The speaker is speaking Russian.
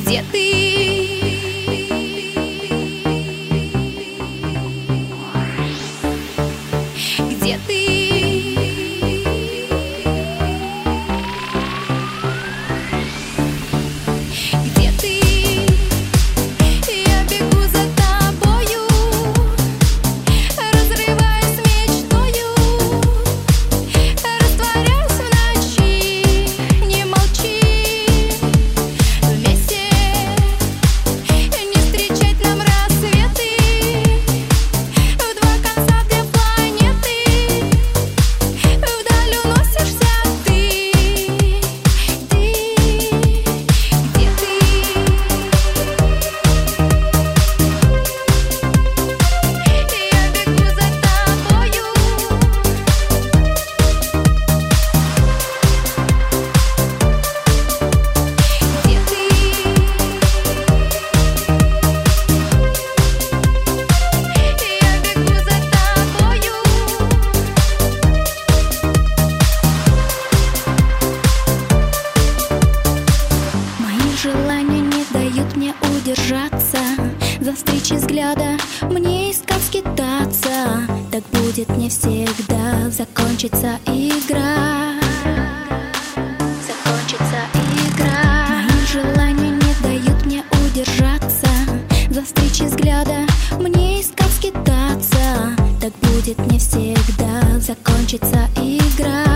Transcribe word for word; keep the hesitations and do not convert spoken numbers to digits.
Где ты? Где ты? Где ты? Я бегу за тобою, разрываясь мечтою, растворяюсь в ночи. Не молчи, вместе не встречать нам рассветы. В два конца две планеты, вдаль уносишься ты. Ты, где ты? Я бегу за тобою. Где ты? Я бегу за тобою. Мои желания не дают мне удержаться, за встречи взгляда мне искать скитаться. Так будет не всегда, закончится игра. Закончится игра. Мои желания не дают мне удержаться, за встречи взгляда мне искать скитаться. Так будет не всегда, закончится игра.